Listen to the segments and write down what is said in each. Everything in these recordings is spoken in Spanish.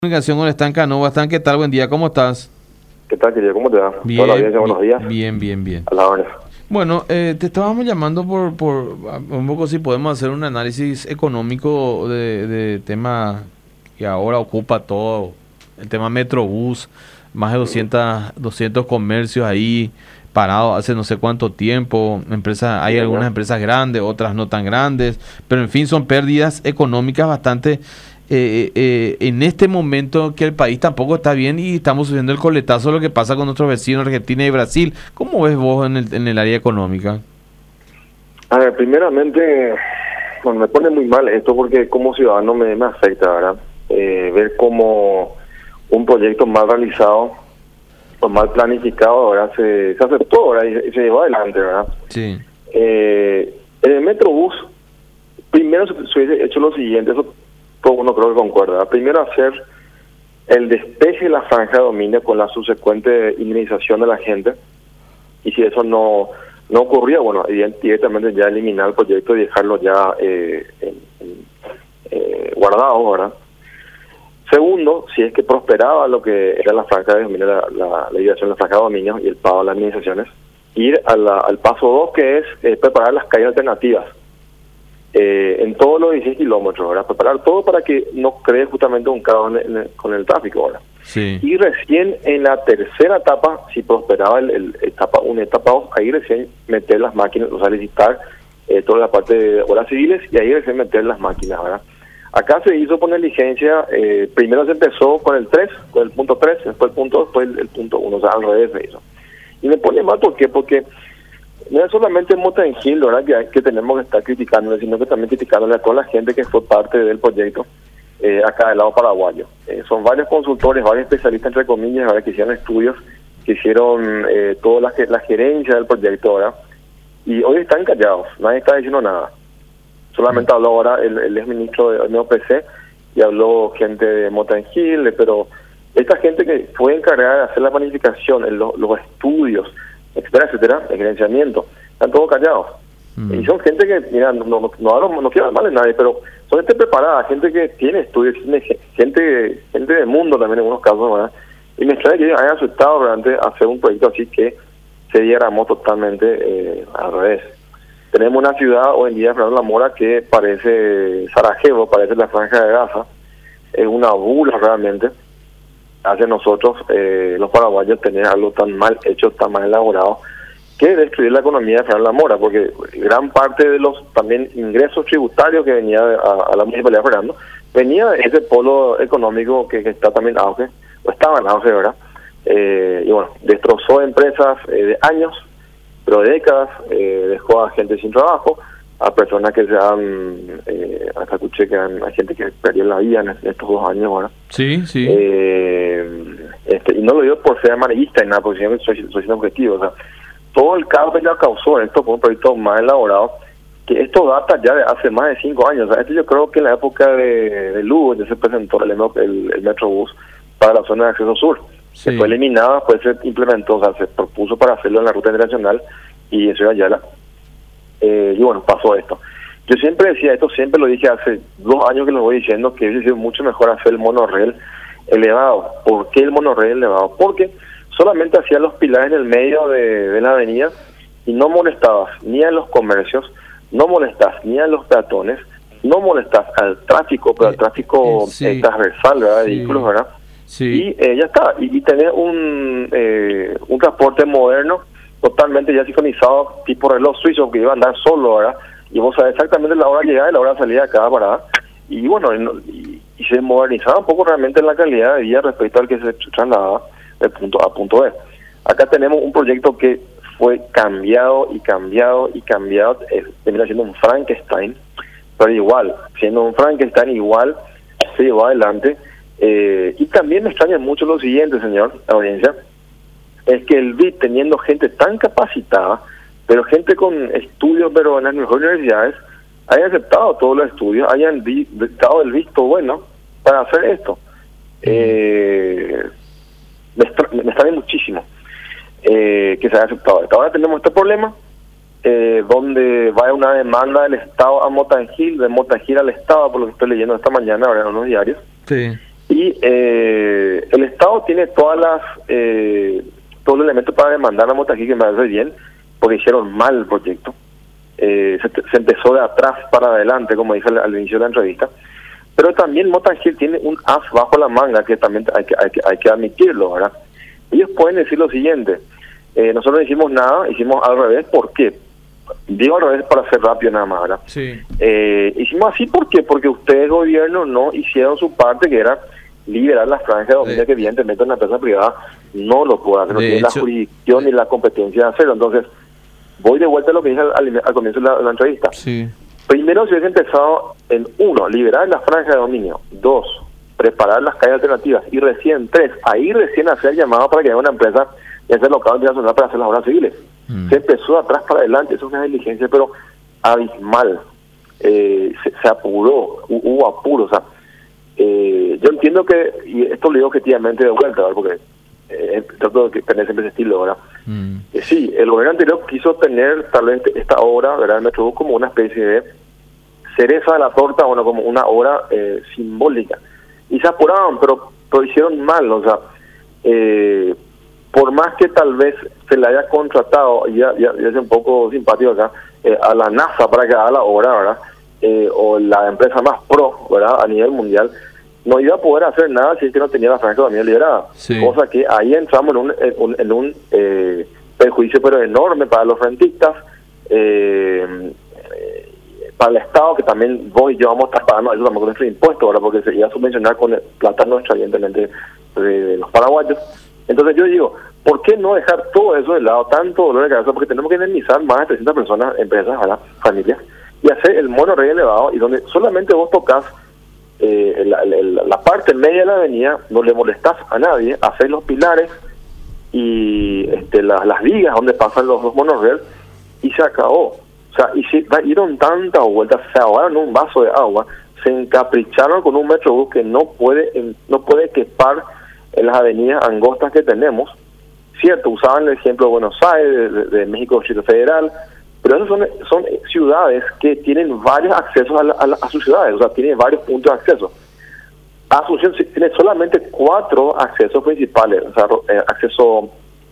Comunicación con Stan Canova. Stan, ¿qué tal? Buen día, ¿cómo estás? ¿Qué tal, querido? ¿Cómo te va? Bien, Hola, bien, buenos días. bien. A la hora. Bueno, te estábamos llamando por un poco si podemos hacer un análisis económico de tema que ahora ocupa todo, el tema Metrobús, más de 200 comercios ahí parados hace no sé cuánto tiempo, hay algunas empresas grandes, otras no tan grandes, pero en fin son pérdidas económicas bastante en este momento que el país tampoco está bien y estamos subiendo el coletazo de lo que pasa con nuestros vecinos Argentina y Brasil. ¿Cómo ves vos en el área económica? A ver, primeramente, bueno, me pone muy mal esto porque como ciudadano me afecta, ¿verdad? Ver cómo un proyecto mal realizado o mal planificado ahora se aceptó, ¿verdad? Y se llevó adelante, ¿verdad? Sí. En el Metrobús, primero se hubiese hecho lo siguiente, eso todo uno creo que concuerda, ¿verdad? Primero hacer el despeje de la franja de dominio con la subsecuente indemnización de la gente, y si eso no ocurría, bueno, directamente ya eliminar el proyecto y dejarlo ya guardado, ¿verdad? Segundo, si es que prosperaba lo que era la franja de dominio, la liberación de la franja de dominio y el pago de las indemnizaciones, ir al paso 2, que es preparar las calles alternativas en todos los 16 kilómetros, ¿verdad? Preparar todo para que no cree justamente un caos con el tráfico, ¿verdad? Sí. Y recién en la tercera etapa, si prosperaba etapa 1 y etapa 2, ahí recién meter las máquinas, o sea, licitar toda la parte de obras civiles y ahí recién meter las máquinas, ¿verdad? Acá se hizo por negligencia, primero se empezó con el 3, con el punto 3, después el punto 2, después el punto 1, o sea, al revés se hizo. Y me pone mal, ¿por qué? Porque no es solamente Motengil, ¿verdad?, que tenemos que estar criticándole, sino que también criticándole a toda la gente que fue parte del proyecto acá del lado paraguayo. Son varios consultores, varios especialistas, entre comillas, ¿verdad?, que hicieron estudios, que hicieron toda la gerencia del proyecto, ¿verdad?, y hoy están callados, nadie está diciendo nada. Solamente habló ahora el exministro de NOPC y habló gente de Motengil, pero esta gente que fue encargada de hacer la planificación, los estudios, etcétera, el gerenciamiento, están todos callados. Y son gente que, mira, no quiero hablar mal de nadie, pero son gente preparada, gente que tiene estudios, gente de mundo también en algunos casos, ¿verdad? Y me extraña que ellos hayan aceptado realmente hacer un proyecto así que se diagramó totalmente al revés. Tenemos una ciudad hoy en día, Fernando La Mora, que parece Sarajevo, parece la Franja de Gaza, es una burla realmente hacia nosotros, los paraguayos, tener algo tan mal hecho, tan mal elaborado, que destruir la economía de Fernando La Mora, porque gran parte de los también ingresos tributarios que venía a la municipalidad de Fernando, venía de ese polo económico que está también en auge, o estaba en auge, ¿verdad? Y bueno, destrozó empresas de años, pero de décadas, dejó a gente sin trabajo, a personas que se han, hasta escuché que hay gente que perdió la vida en estos 2 años, ¿verdad? Sí. Y no lo digo por ser amarillista y nada, porque soy siendo objetivo, o sea, todo el caos que ya causó esto fue un proyecto más elaborado, que esto data ya de hace más de 5 años, o sea, yo creo que en la época de Lugo ya se presentó el Metrobús para la zona de acceso sur. Se fue eliminada, después se implementó, o sea, se propuso para hacerlo en la ruta internacional y en Ciudad Ayala. Y bueno, pasó esto. Yo siempre decía esto, siempre lo dije hace 2 años que lo voy diciendo, que hubiese sido mucho mejor hacer el monorriel elevado. ¿Por qué el monorriel elevado? Porque solamente hacía los pilares en el medio de la avenida y no molestabas ni a los comercios, no molestabas ni a los peatones, no molestabas al tráfico, pero al tráfico transversal, ¿verdad?, de vehículos, ¿verdad? Sí. Y ya está, y tener un transporte moderno totalmente ya sincronizado, tipo reloj suizo, que iba a andar solo, ¿verdad? Y vos sabés exactamente la hora de llegada y la hora de salida de cada parada. Y bueno, y se modernizaba un poco realmente la calidad de vida respecto al que se trasladaba de punto A a punto B. Acá tenemos un proyecto que fue cambiado, termina siendo un Frankenstein, pero igual, siendo un Frankenstein igual, se llevó adelante. Y también me extraña mucho lo siguiente, señor, audiencia, es que el BID, teniendo gente tan capacitada, pero gente con estudios, pero en las mejores universidades, hayan aceptado todos los estudios, hayan dado el visto bueno para hacer esto. Me extraña muchísimo que se haya aceptado esto. Ahora tenemos este problema, donde va una demanda del Estado a Motengil, de Motengil al Estado, por lo que estoy leyendo esta mañana ahora en unos diarios. Sí. Y el Estado tiene todos los elementos para demandar a Mota Gil, que me parece bien, porque hicieron mal el proyecto. Se empezó de atrás para adelante, como dije al inicio de la entrevista. Pero también Mota Gil tiene un as bajo la manga, que también hay que admitirlo, ¿verdad? Ellos pueden decir lo siguiente: nosotros no hicimos nada, hicimos al revés. ¿Por qué? Digo al revés para ser rápido nada más, ¿verdad? Sí. Hicimos así, ¿por qué? Porque ustedes, gobierno, no hicieron su parte, que era liberar las franjas de dominio, que evidentemente una empresa privada no lo puede hacer, no tiene la jurisdicción ni la competencia de hacerlo. Entonces, voy de vuelta a lo que dije al comienzo de la entrevista. Sí. Primero, se hubiese empezado en 1, liberar las franjas de dominio; 2, preparar las calles alternativas; y recién 3, ahí recién hacer llamado para que haya una empresa, ya sea local o internacional, para hacer las obras civiles. Se empezó de atrás para adelante, eso es una negligencia, pero abismal. Se apuró, hubo apuro, o sea, yo entiendo que, y esto lo digo objetivamente de vuelta, ¿verdad? Porque trato de tener siempre ese estilo, ¿verdad? Sí, el gobierno anterior quiso tener tal vez esta obra, ¿verdad?, el Metrobús, como una especie de cereza de la torta, bueno, como una obra simbólica, y se apuraban, pero hicieron mal. O sea, por más que tal vez se le haya contratado, ya es un poco simpático acá, a la NASA para que haga la obra, ¿verdad?, o la empresa más pro, ¿verdad?, a nivel mundial, no iba a poder hacer nada si es que no tenía la franja de dominio liberada. Sí. Cosa que ahí entramos en un perjuicio pero enorme para los rentistas, para el Estado, que también vos y yo vamos a estar pagando eso también con nuestro impuesto, ¿verdad?, porque se iba a subvencionar con plata nuestra, evidentemente, de los paraguayos. Entonces yo digo, ¿por qué no dejar todo eso de lado, tanto dolor de cabeza? Porque tenemos que indemnizar más de 300 personas, empresas, ¿verdad?, familias, y hacer el monorriel elevado, y donde solamente vos tocas la parte media de la avenida, no le molestás a nadie, hacer los pilares y las vigas donde pasan los monorriel, y se acabó. O sea, y se dieron tantas vueltas, se ahogaron en un vaso de agua, se encapricharon con un Metrobús que no puede quepar en las avenidas angostas que tenemos. Cierto, usaban el ejemplo de Buenos Aires, de México, Distrito Federal, pero esas son ciudades que tienen varios accesos a sus ciudades, o sea, tienen varios puntos de acceso. Asunción tiene solamente 4 accesos principales, o sea, acceso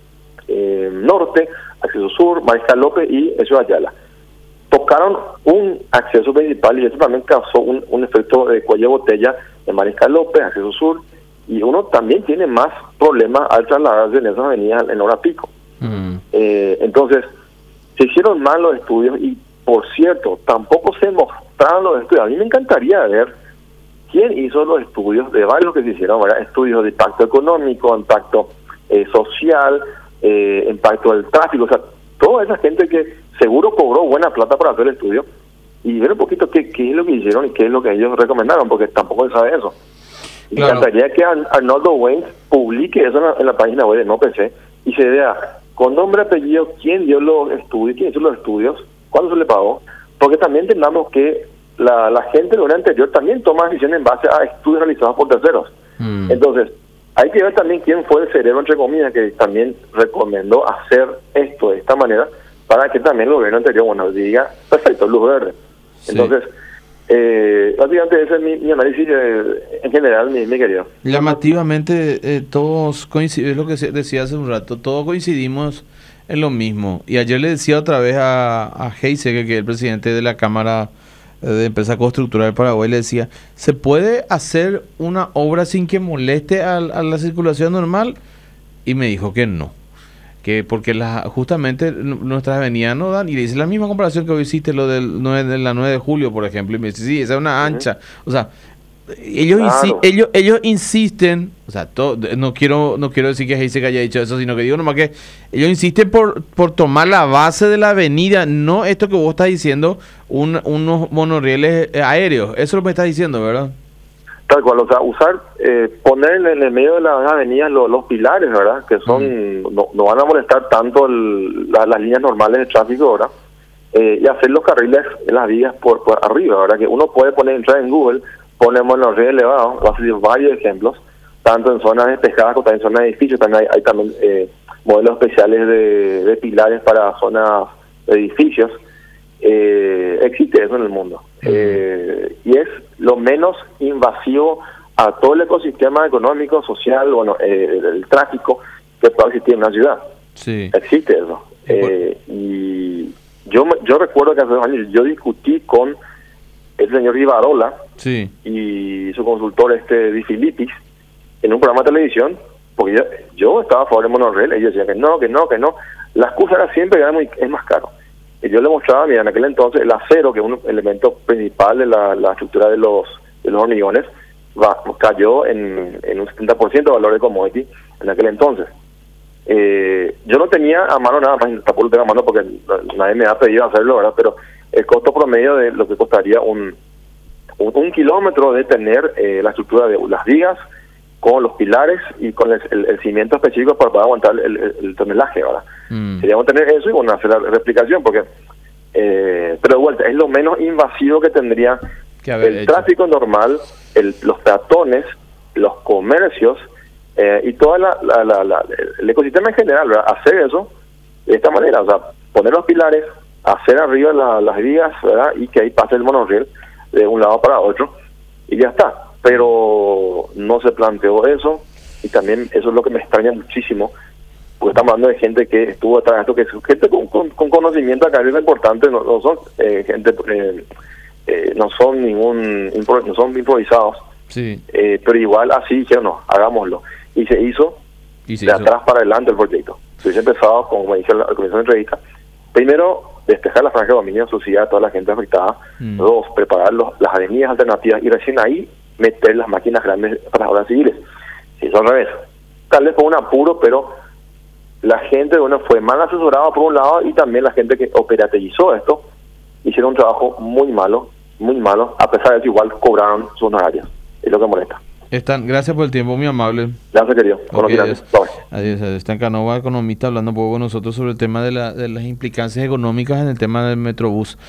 norte, acceso sur, Mariscal López y Ciudad Ayala. Tocaron un acceso principal y eso también causó un efecto de cuello de botella en Mariscal López, acceso sur, y uno también tiene más problemas al trasladarse en esas avenidas en hora pico. Entonces, se hicieron mal los estudios y, por cierto, tampoco se mostraron los estudios. A mí me encantaría ver quién hizo los estudios de varios que se hicieron, ¿verdad? Estudios de impacto económico, impacto social, impacto del tráfico, o sea, toda esa gente que seguro cobró buena plata para hacer el estudio, y ver un poquito qué es lo que hicieron y qué es lo que ellos recomendaron, porque tampoco se sabe eso. Me encantaría que Arnoldo Wayne publique eso en la página web de NOPC y se vea con nombre y apellido quién dio los estudios, quién hizo los estudios, cuándo se le pagó, porque también entendamos que la gente del gobierno anterior también toma decisiones en base a estudios realizados por terceros. Entonces, hay que ver también quién fue el cerebro, entre comillas, que también recomendó hacer esto de esta manera, para que también el gobierno anterior, bueno, diga, perfecto, luz verde. Entonces, básicamente ese es mi análisis en general, mi querido. Llamativamente, todos coincidimos, es lo que decía hace un rato, todos coincidimos en lo mismo. Y ayer le decía otra vez a Heise, que es el presidente de la Cámara de Empresa Constructora del Paraguay, le decía, ¿se puede hacer una obra sin que moleste a la circulación normal? Y me dijo que no, que porque justamente nuestras avenidas no dan, y le hice la misma comparación que hoy hiciste, lo de la 9 de julio, por ejemplo, y me dice, sí, esa es una ancha, o sea, ellos insisten, o sea, no quiero decir que Heise que haya dicho eso, sino que digo nomás que ellos insisten por tomar la base de la avenida, no esto que vos estás diciendo, unos monorrieles aéreos, eso es lo que estás diciendo, ¿verdad? Tal cual, o sea, poner en el medio de las avenidas los pilares, ¿verdad? Que son, no van a molestar tanto las líneas normales de tráfico, ¿verdad? Y hacer los carriles en las vías por arriba, ¿verdad? Que uno puede entrar en Google, ponemos los redes elevados, va a salir varios ejemplos, tanto en zonas despejadas como también en zonas de edificios. También hay también modelos especiales de pilares para zonas de edificios. Existe eso en el mundo. Y es lo menos invasivo a todo el ecosistema económico, social, bueno, el tráfico que pueda existir en una ciudad. Sí. Existe eso. Y yo recuerdo que hace 2 años yo discutí con el señor Rivarola Sí. y su consultor Di Filippis en un programa de televisión, porque yo estaba a favor de monorriel, ellos decían que no. La excusa era siempre que es más caro. Y yo le mostraba, mira, en aquel entonces el acero, que es un elemento principal de la estructura de los hormigones, cayó en un 70% de valor de commodity en aquel entonces. Yo no tenía a mano nada más, tampoco lo tengo a mano porque nadie me ha pedido hacerlo, ¿verdad? Pero el costo promedio de lo que costaría un kilómetro de tener la estructura de las vigas con los pilares y con el cimiento específico para poder aguantar el tonelaje, ¿verdad? Queríamos tener eso y bueno, hacer la replicación porque pero de vuelta, es lo menos invasivo que tendría el tráfico normal, los peatones, los comercios y todo el ecosistema en general, ¿verdad? Hacer eso de esta manera, o sea, poner los pilares, hacer arriba las vías, ¿verdad? Y que ahí pase el monorriel de un lado para otro y ya está. Pero no se planteó eso y también eso es lo que me extraña muchísimo, porque estamos hablando de gente que estuvo atrás de esto, que es gente con conocimiento académico importante, no son gente, no son improvisados, sí. Pero igual así dijeron, no, hagámoslo. Y se hizo de atrás para adelante el proyecto. Se hubiese empezado, como me dice al comienzo de la entrevista, primero, despejar la franja de dominio de sociedad a toda la gente afectada. 2, preparar las avenidas alternativas y recién ahí meter las máquinas grandes para las obras civiles. Si eso al revés. Tal vez fue un apuro, pero la gente, bueno, fue mal asesorada por un lado y también la gente que operativizó esto hicieron un trabajo muy malo, a pesar de que igual cobraron sus honorarios. Es lo que molesta. Gracias por el tiempo, muy amable. Gracias, querido. Adiós. Stan Canova, economista, hablando un poco con nosotros sobre el tema de las implicancias económicas en el tema del Metrobús.